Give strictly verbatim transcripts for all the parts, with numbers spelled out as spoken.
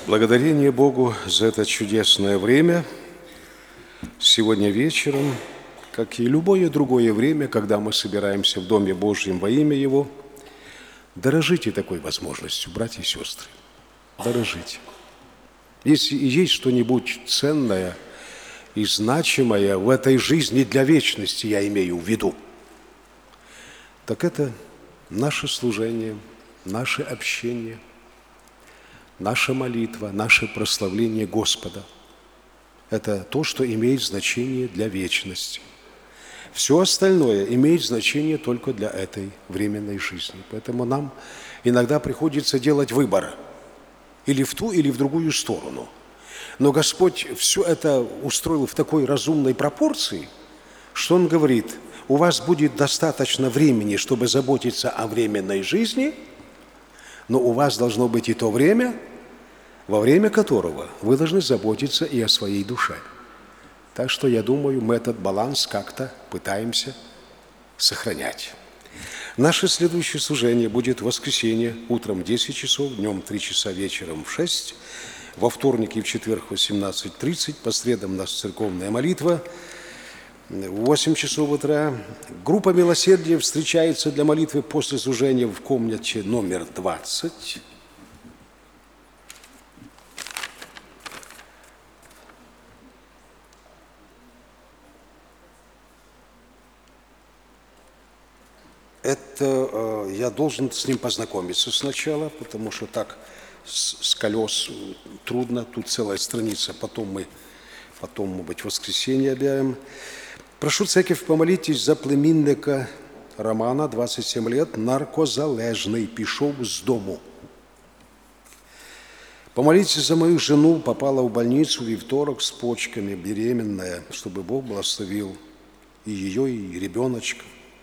Благодарение Богу за это чудесное время. Сегодня вечером, как и любое другое время, когда мы собираемся в Доме Божьем во имя Его, дорожите такой возможностью, братья и сестры. Дорожите. Если и есть что-нибудь ценное и значимое в этой жизни для вечности, я имею в виду, так это наше служение, наше общение, наша молитва, наше прославление Господа. Это то, что имеет значение для вечности. Все остальное имеет значение только для этой временной жизни. Поэтому нам иногда приходится делать выбор или в ту, или в другую сторону. Но Господь все это устроил в такой разумной пропорции, что Он говорит: у вас будет достаточно времени, чтобы заботиться о временной жизни, но у вас должно быть и то время, во время которого вы должны заботиться и о своей душе. Так что, я думаю, мы этот баланс как-то пытаемся сохранять. Наше следующее служение будет в воскресенье утром в десять часов, днем в три часа, вечером в шесть, во вторник и в четверг в восемнадцать тридцать, по средам у нас церковная молитва в восемь часов утра. Группа милосердия встречается для молитвы после служения в комнате номер двадцать. Это я должен с ним познакомиться сначала, потому что так с, с колес трудно, тут целая страница, потом мы, потом, может быть, в воскресенье объявим. Прошу церковь, помолитесь за племінника Романа, двадцать семь лет, наркозалежный, пішов з дому. Помолитесь за мою жену, попала в больницу во вторник с почками, беременная, чтобы Бог благословил и ее, и ребеночка.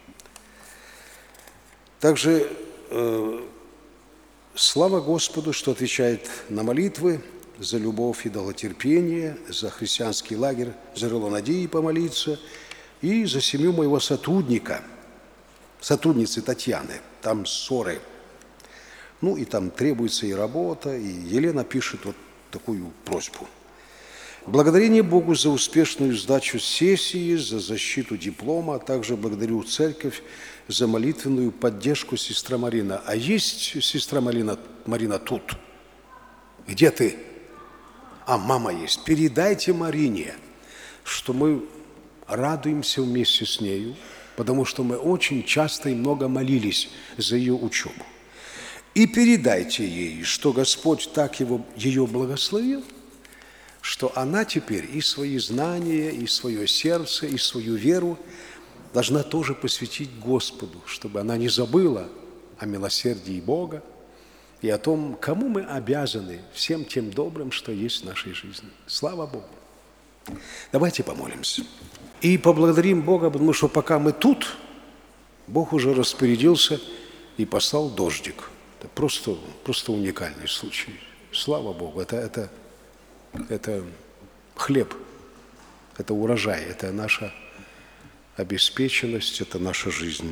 Также э, слава Господу, что отвечает на молитвы за любовь и долготерпение, за христианский лагерь, за крыло надеи помолиться и за семью моего сотрудника, сотрудницы Татьяны, там ссоры. Ну и там требуется и работа, и Елена пишет вот такую просьбу. Благодарение Богу за успешную сдачу сессии, за защиту диплома, а также благодарю церковь за молитвенную поддержку сестра Марина. А есть сестра Марина, Марина тут? Где ты? А, мама есть. Передайте Марине, что мы радуемся вместе с нею, потому что мы очень часто и много молились за ее учебу. И передайте ей, что Господь так его, ее благословил, что она теперь и свои знания, и свое сердце, и свою веру должна тоже посвятить Господу, чтобы она не забыла о милосердии Бога и о том, кому мы обязаны всем тем добрым, что есть в нашей жизни. Слава Богу! Давайте помолимся. И поблагодарим Бога, потому что пока мы тут, Бог уже распорядился и послал дождик. Это просто, просто уникальный случай. Слава Богу! Это, это, это хлеб, это урожай, это наша обеспеченность, это наша жизнь.